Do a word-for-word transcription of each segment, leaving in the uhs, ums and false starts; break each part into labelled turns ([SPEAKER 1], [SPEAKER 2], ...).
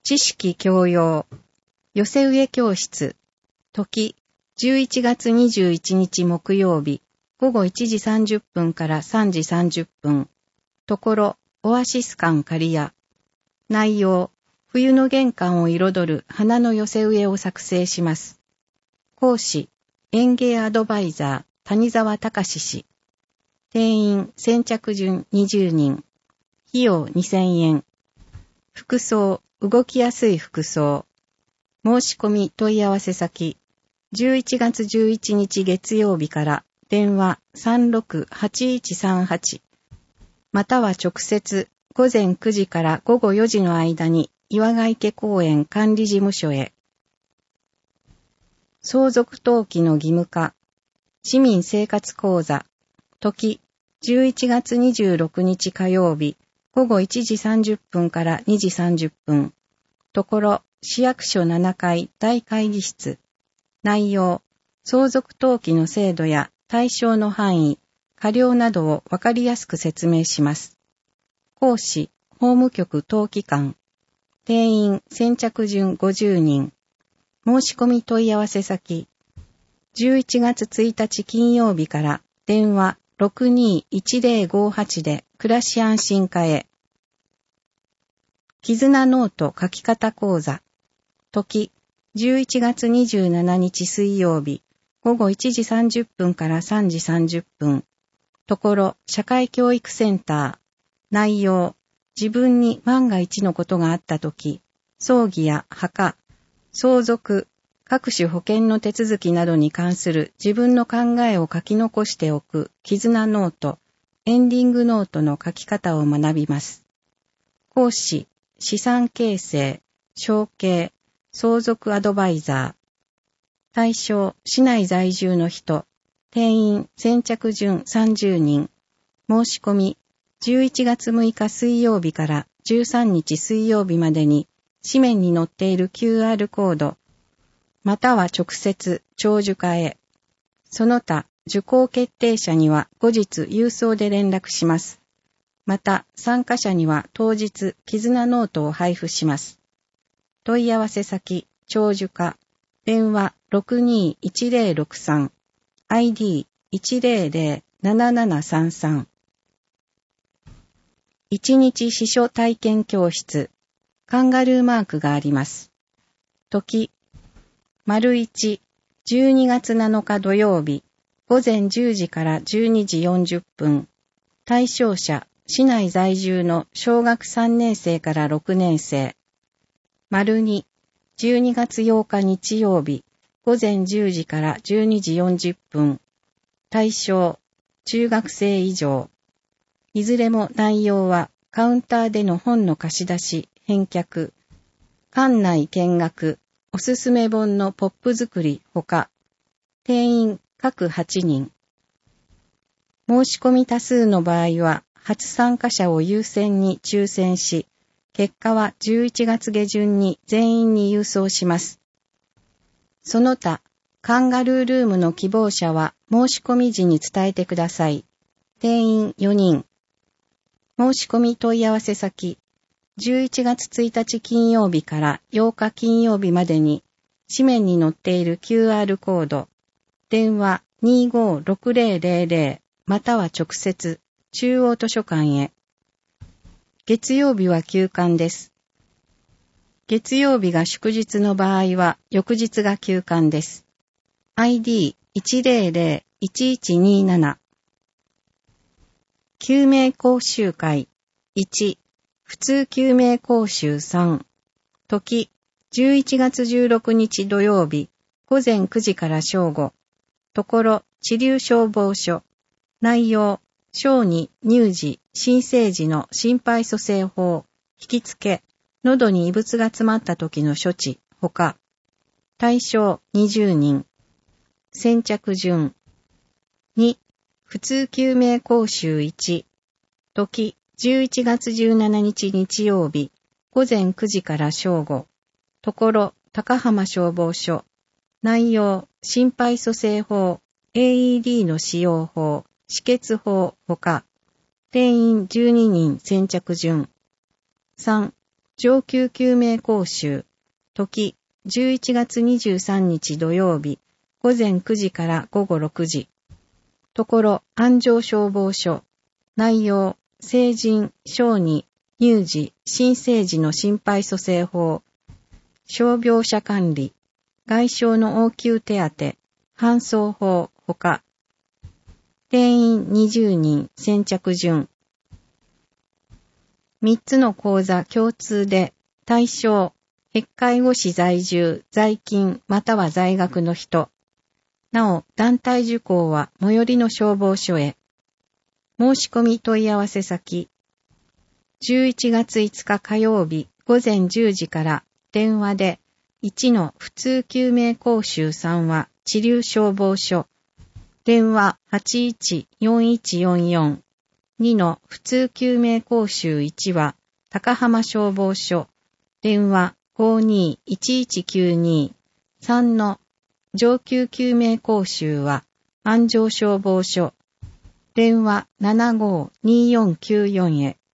[SPEAKER 1] 知識教養、寄せ植え教室、時、じゅういちがつにじゅういちにち木曜日、ごごいちじさんじゅっぷんからさんじさんじゅっぷん、ところ、オアシス館刈谷。内容、冬の玄関を彩る花の寄せ植えを作成します。講師、園芸アドバイザー、谷沢隆氏。定員、先着順にじゅうにん。費用にせんえん。服装、動きやすい服装。申し込み問い合わせ先、じゅういちがつじゅういちにち月曜日から電話 さんろくはちいちさんはち または直接ごぜんくじからごごよじの間に岩ヶ池公園管理事務所へ。相続登記の義務化、市民生活講座、時、じゅういちがつにじゅうろくにち火曜日、ごごいちじさんじゅっぷんからにじさんじゅっぷん、ところ、市役所ななかい大会議室。内容、相続登記の制度や対象の範囲、過料などをわかりやすく説明します。講師、法務局登記官。定員、先着順ごじゅうにん。申し込み問い合わせ先、じゅういちがつついたち金曜日から電話 ろくにーいちぜろごはち で暮らし安心課へ。絆ノート書き方講座。時、じゅういちがつにじゅうしちにち水曜日、ごごいちじさんじゅっぷんからさんじさんじゅっぷん。ところ、社会教育センター。内容、自分に万が一のことがあったとき、葬儀や墓、相続、各種保険の手続きなどに関する自分の考えを書き残しておく絆ノート、エンディングノートの書き方を学びます。講師、資産形成、承継、相続アドバイザー。対象、市内在住の人。定員、先着順さんじゅうにん。申し込み、じゅういちがつむいか水曜日からじゅうさんにち水曜日までに、紙面に載っている キューアール コード、または直接、長寿課へ。その他、受講決定者には後日郵送で連絡します。また、参加者には当日、絆ノートを配布します。問い合わせ先、長寿課、電話 ろくにーいちぜろろくさん、アイディーいちぜろぜろななななさんさん。一日司書体験教室、カンガルーマークがあります。時、丸一、じゅうにがつなのか土曜日、ごぜんじゅうじからじゅうにじよんじゅっぷん。対象者、市内在住の小学さんねんせいからろくねんせい。丸二、じゅうにがつようか日曜日、ごぜんじゅうじからじゅうにじよんじゅっぷん。対象、中学生以上。いずれも内容はカウンターでの本の貸し出し、返却、館内見学、おすすめ本のポップ作りほか、定員各はちにん。申し込み多数の場合は、初参加者を優先に抽選し、結果はじゅういちがつげじゅんに全員に郵送します。その他、カンガルールームの希望者は申し込み時に伝えてください。定員よにん。申し込み問い合わせ先、じゅういちがつついたち金曜日からようか金曜日までに、紙面に載っている キューアール コード、電話 にーごーろくぜろぜろぜろ または直接、中央図書館へ。月曜日は休館です。月曜日が祝日の場合は、翌日が休館です。アイディーいちぜろぜろいちいちにーなな。救命講習会いち、普通救命講習さん。時、じゅういちがつじゅうろくにち土曜日、ごぜんくじから正午。ところ、知立消防署。内容、小児、乳児、新生児の心肺蘇生法、引きつけ、喉に異物が詰まった時の処置、ほか。対象にじゅうにん。先着順。に、普通救命講習いち。時、じゅういちがつじゅうしちにち日曜日、ごぜんくじから正午。ところ、高浜消防署。内容、心肺蘇生法、エーイーディー の使用法、止血法ほか。定員じゅうににん先着順。さん、 上級救命講習、時、じゅういちがつにじゅうさんにち土曜日、ごぜんくじからごごろくじ。ところ、安城消防署。内容、成人、小児、乳児、新生児の心肺蘇生法。傷病者管理。外傷の応急手当。搬送法、ほか。定員にじゅうにん、先着順。みっつの講座共通で、対象、越介護士在住、在勤、または在学の人。なお、団体受講は最寄りの消防署へ。申し込み問い合わせ先。じゅういちがついつか火曜日ごぜんじゅうじから電話でいちの普通救命講習さんは知立消防署。電話 はちいちよんいちよんよん。にの普通救命講習いちは高浜消防署。電話 ごにいちいちきゅうに。さんの上級救命講習は安城消防署。電話 ななごによんきゅうよん へ。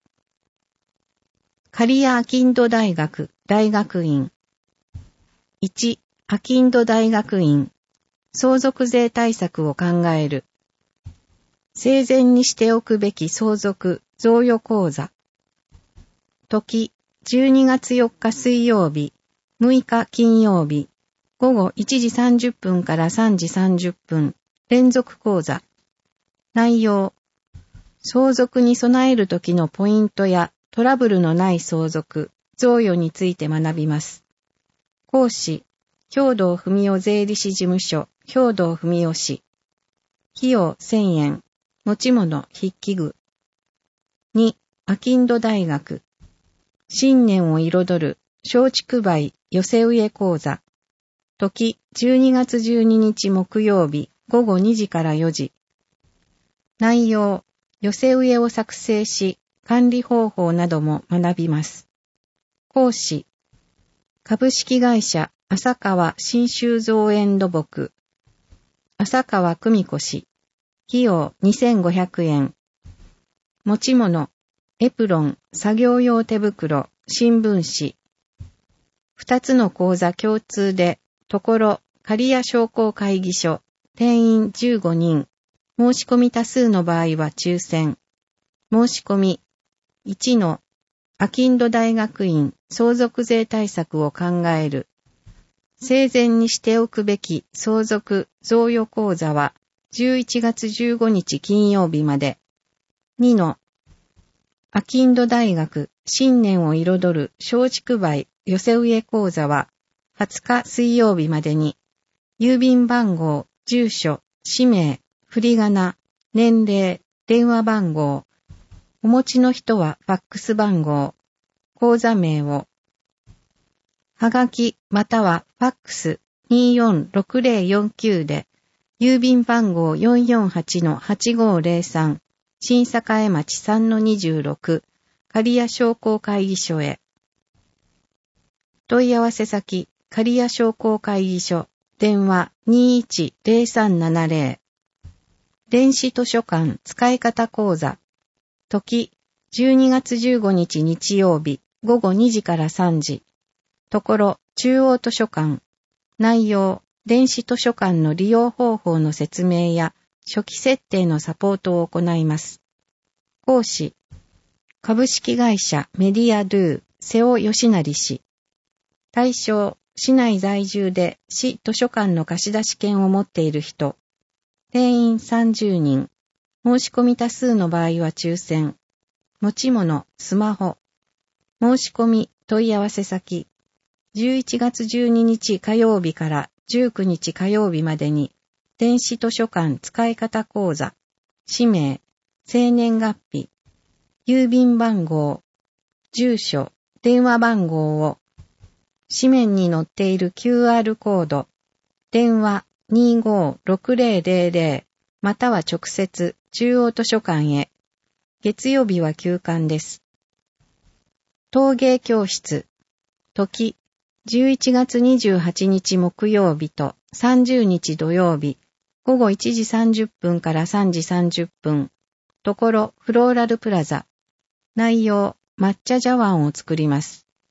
[SPEAKER 1] 刈谷商人大学大学院。いち、商人大学院。相続税対策を考える。生前にしておくべき相続贈与講座。時、じゅうにがつよっか水曜日、むいか金曜日、ごごいちじさんじゅっぷんからさんじさんじゅっぷん、連続講座。内容、相続に備えるときのポイントやトラブルのない相続、贈与について学びます。講師、兵藤文夫税理士事務所、兵藤文夫氏。費用せんえん。持ち物筆記具。に、商人大学。新年を彩る松竹梅寄せ植え講座。時、じゅうにがつじゅうににち木曜日、ごごにじからよじ。内容、寄せ植えを作成し、管理方法なども学びます。講師、株式会社浅川信州造園土木。浅川久美子氏。費用にせんごひゃくえん。持ち物、エプロン、作業用手袋、新聞紙。二つの講座共通で、ところ、刈谷商工会議所、定員じゅうごにん。申し込み多数の場合は抽選。申し込み、いちの、商人大学院相続税対策を考える。生前にしておくべき相続贈与講座はじゅういちがつじゅうごにち金曜日まで。にの、商人大学新年を彩る松竹梅寄せ植え講座ははつか水曜日までに、郵便番号、住所、氏名、振り仮名、年齢、電話番号、お持ちの人はファックス番号、口座名を、はがきまたはファックス によんろくぜろよんきゅう で、郵便番号 よんよんはちのはちごぜろさん、新栄町 さんのにじゅうろく、刈谷商工会議所へ。問い合わせ先、刈谷商工会議所、電話 にいちぜろさんななぜろ。電子図書館使い方講座。時、じゅうにがつじゅうごにち日曜日、ごごにじからさんじ。ところ、中央図書館。内容、電子図書館の利用方法の説明や初期設定のサポートを行います。講師、株式会社メディアドゥ、瀬尾義成氏。対象、市内在住で市図書館の貸し出し券を持っている人。定員さんじゅうにん。申し込み多数の場合は抽選。持ち物、スマホ。申し込み、問い合わせ先。じゅういちがつじゅうににち火曜日からじゅうくにち火曜日までに、電子図書館使い方講座。氏名、生年月日。郵便番号。住所、電話番号を。紙面に載っている キューアール コード。電話にごろくぜろぜろぜろまたは直接中央図書館へ。月曜日は休館です。陶芸教室。時、じゅういちがつにじゅうはちにち木曜日とさんじゅうにち土曜日、ごごいちじさんじゅっぷんからさんじさんじゅっぷん。ところフローラルプラザ。内容、抹茶茶碗を作ります。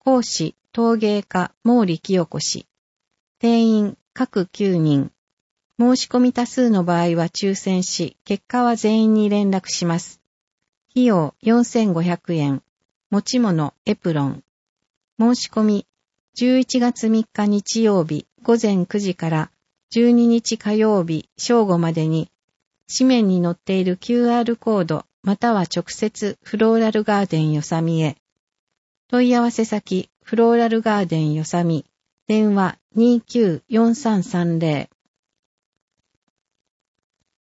[SPEAKER 1] 講師、陶芸家、毛利清子氏。定員、各きゅうにん。申し込み多数の場合は抽選し、結果は全員に連絡します。費用よんせんごひゃくえん。持ち物、エプロン。申し込み、じゅういちがつみっか日曜日ごぜんくじからじゅうににち火曜日正午までに、紙面に載っている キューアール コードまたは直接フローラルガーデンよさみへ。問い合わせ先、フローラルガーデンよさみ。電話 にきゅうよんさんさんぜろ